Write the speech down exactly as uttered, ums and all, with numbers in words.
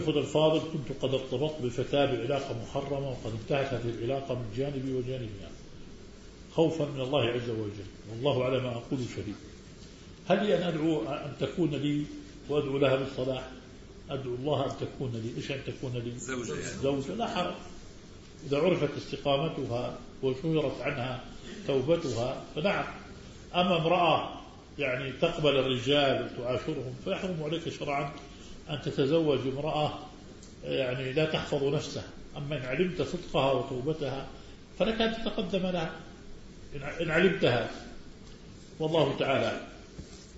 الفاضل، كنت قد ارتبطت بفتاة بعلاقة محرمة، وقد انتهت هذه العلاقة من جانبي وجانبها خوفا من الله عز وجل، والله على ما أقول شهيد. هل لي أن أدعو أن تكون لي وأدعو لها بالصلاح؟ أدعو الله أن تكون لي. إيش أن تكون لي؟ زوجة. زوجة لا حرج، إذا عرفت استقامتها وشهرت عنها توبتها فنعم. أما امرأة يعني تقبل الرجال وتعاشرهم فيحرم عليك شرعا أن تتزوج امرأة يعني لا تحفظ نفسها. أما إن علمت صدقها وتوبتها فلك أن تتقدم لها إن علمتها، والله تعالى